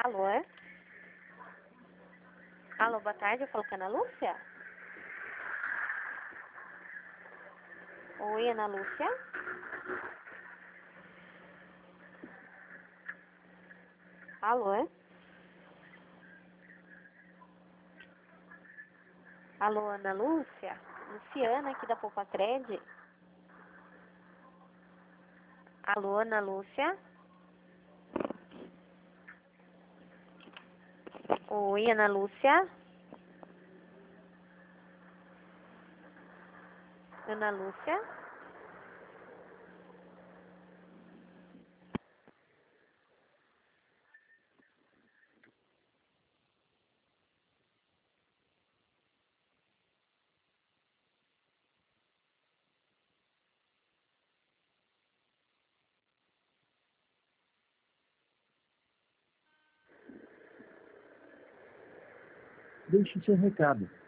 Alô, é? Alô, boa tarde, eu falo com a Ana Lúcia? Oi, Ana Lúcia? Alô, é? Alô, Ana Lúcia? Luciana aqui da Poupa Cred. Alô, Ana Lúcia? Oi, Ana Lúcia? Ana Lúcia? Deixe seu recado.